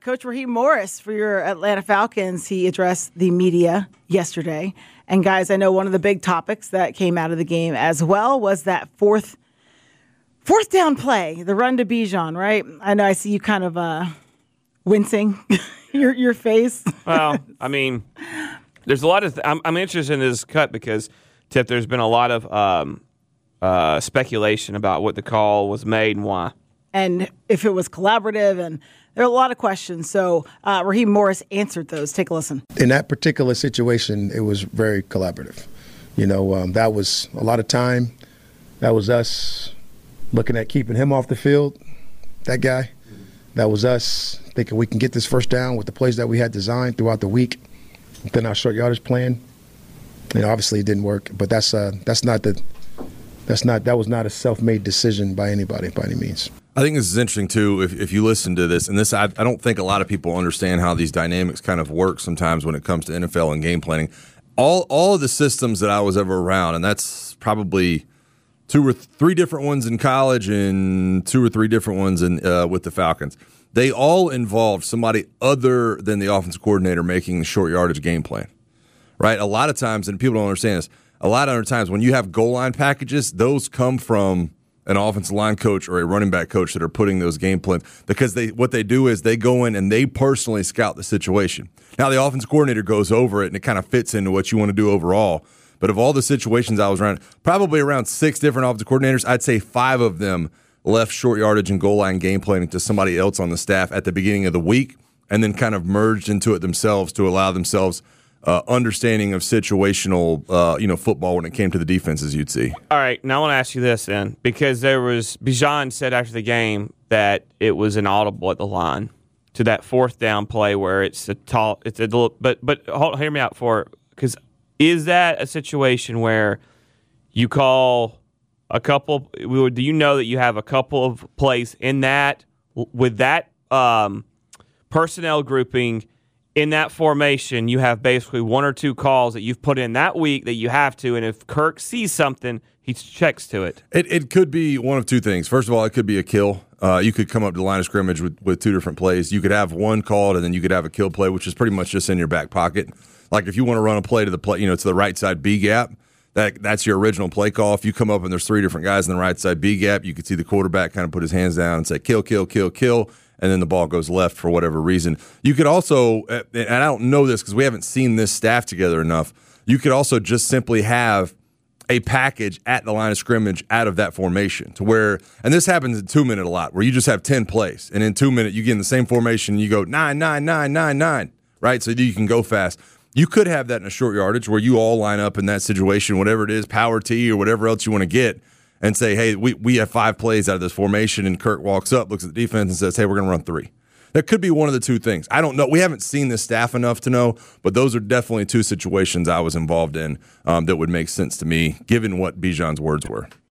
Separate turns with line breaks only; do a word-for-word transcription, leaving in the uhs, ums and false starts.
Coach Raheem Morris for your Atlanta Falcons. He addressed the media yesterday. And, guys, I know one of the big topics that came out of the game as well was that fourth fourth down play, the run to Bijan, right? I know I see you kind of uh, wincing your your face.
Well, I mean, there's a lot of th- – I'm, I'm interested in this cut because, Tip, there's been a lot of um, uh, speculation about what the call was made and why.
And if it was collaborative, and there are a lot of questions. So uh, Raheem Morris answered those. Take a listen.
In that particular situation, it was very collaborative. You know, um, that was a lot of time. That was us looking at keeping him off the field, that guy. That was us thinking we can get this first down with the plays that we had designed throughout the week. Then our short yardage plan. You know, obviously it didn't work, but that's uh, that's not the that's not that was not a self-made decision by anybody by any means.
I think this is interesting, too, if, if you listen to this. And this, I, I don't think a lot of people understand how these dynamics kind of work sometimes when it comes to N F L and game planning. All all of the systems that I was ever around, and that's probably two or th- three different ones in college and two or three different ones in uh, with the Falcons, they all involved somebody other than the offensive coordinator making the short yardage game plan, right? A lot of times, and people don't understand this, a lot of other times when you have goal line packages, those come from an offensive line coach or a running back coach that are putting those game plans, because they what they do is they go in and they personally scout the situation. Now, the offensive coordinator goes over it, and it kind of fits into what you want to do overall. But of all the situations I was around, probably around six different offensive coordinators, I'd say five of them left short yardage and goal line game planning to somebody else on the staff at the beginning of the week and then kind of merged into it themselves to allow themselves Uh, understanding of situational, uh, you know, football when it came to the defenses you'd see.
All right, now I want to ask you this then, because there was Bijan said after the game that it was an audible at the line to that fourth down play where it's a tall, it's a little, but but hold, hear me out for, because is that a situation where you call a couple? Do you know that you have a couple of plays in that with that um, personnel grouping? In that formation, you have basically one or two calls that you've put in that week that you have to, and if Kirk sees something, he checks to it.
It it could be one of two things. First of all, it could be a kill. Uh, you could come up to the line of scrimmage with, with two different plays. You could have one called, and then you could have a kill play, which is pretty much just in your back pocket. Like if you want to run a play to the play, you know, to the right side B gap, that that's your original play call. If you come up and there's three different guys in the right side B gap, you could see the quarterback kind of put his hands down and say kill, kill, kill, kill. And then the ball goes left for whatever reason. You could also, and I don't know this because we haven't seen this staff together enough, you could also just simply have a package at the line of scrimmage out of that formation to where, and this happens in two minute a lot, where you just have ten plays, and in two minute you get in the same formation and you go nine, nine, nine, nine, nine, right? So you can go fast. You could have that in a short yardage where you all line up in that situation, whatever it is, power T or whatever else you want to get, and say, hey, we, we have five plays out of this formation, and Kirk walks up, looks at the defense, and says, hey, we're going to run three. That could be one of the two things. I don't know. We haven't seen this staff enough to know, but those are definitely two situations I was involved in um, that would make sense to me, given what Bijan's words were.